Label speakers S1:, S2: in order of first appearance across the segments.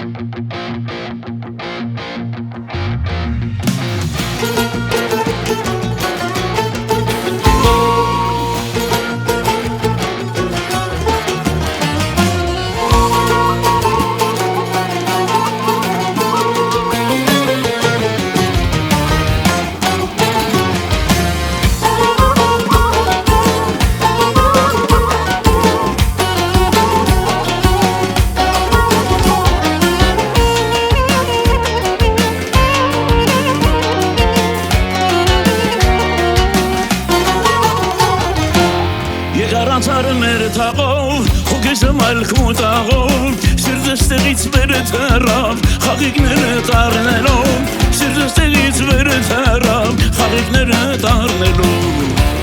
S1: Անցարներ թաղով, հոգեզը մալքու տաղով, սիրտը ստեղից վեր թռավ, խաղիկները տառնելով, սիրտը ստեղից վեր թռավ, խաղիկները տառնելով։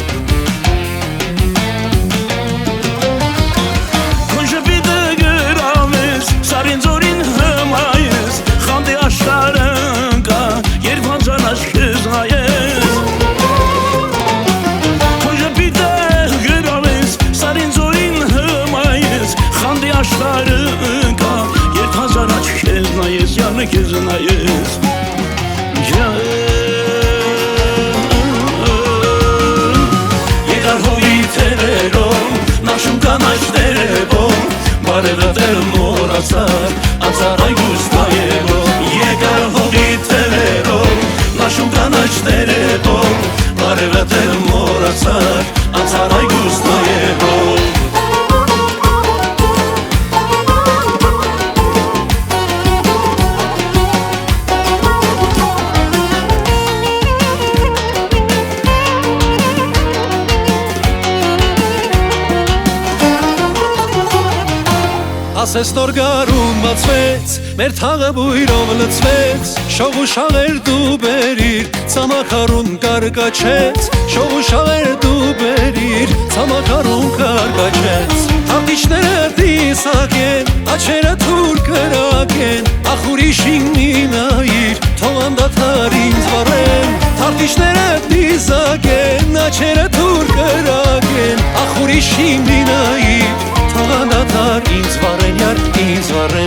S1: Քո ժպիտը գրավես, սարին ձորին հմայես, խանդի աշխարհը ընկա, երբ հանձան աչքս նայես։ Աշխարհը ընկա, երբ հազար աչքեր նայես, յանը քեզ նայես։ Եկար հողի թևերով, նախշում կանաչ տերևով, բարևը դեր մոռացար, անցար այգուս նայելով։ Եկար հողի թևերով, նախշում կանաչ տերևով, բարևը դեր մոռացար, անցար այգուս նայելով։
S2: Ասես նոր գարուն բացվեց, մեր թաղը բույրով լցվեց, շող ու շաղեր դու բերիր, ցամաքարուն կարկաչեց, շող ու շաղեր դու բերիր, ցամաքարուն կարկաչեց։ Հանդիչները դիսակեն, աչերը թուր կրակեն, ախ ուրիշին մի նայիր, թող անդադար ինձ վառեն։ Հանդիչները դիսակեն, աչերը թուր կրակեն, ախ ուրիշին մի նայիր, թող անդադար ինձ վառեն, յար ինձ վառեն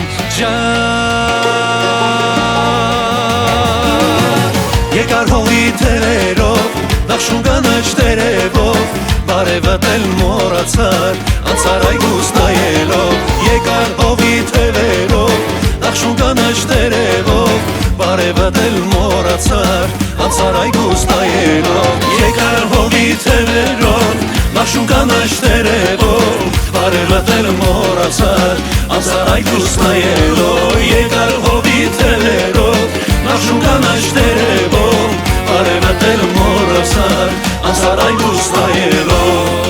S2: ջան։ Եկար հողի թևերով, նախշում կանաչ տերևով, բարևդ էլ մոռացար, անցար այգուս նայելով։ Եկար հողի թևերով, նախշում կանաչ տերևով, բարևդ էլ մոռացար, անցար այգուս նայելով։ Եկար հողի թևերով, նախշում կանաչ տերևով, բարևդ էլ մոռացար, անցար այգուս նայելով։ Եկար հողի թևերով, նախշում կանաչ տերևով, բարևդ էլ մոռացար, անցար այգուս նայելով։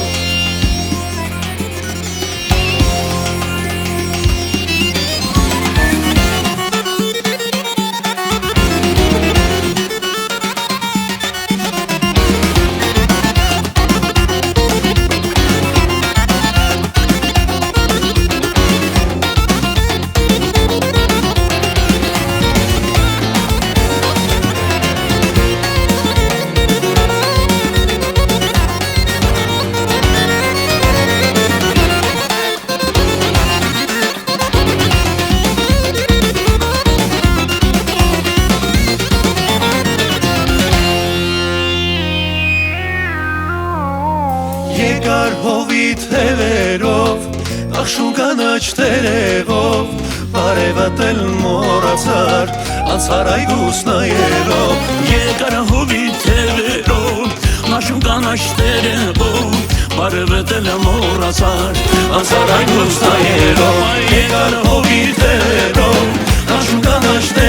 S2: Եկար հողի թևերով, նախշում կանաչ տերևով, բարևդ էլ մոռացար, անցար այգուս նայելով։
S1: Եկար հողի թևերով, նախշում կանաչ տերևով, բարևդ էլ մոռացար, անցար այգուս նայելով։ Եկար հողի թևերով, նախշում կանաչ տերևով,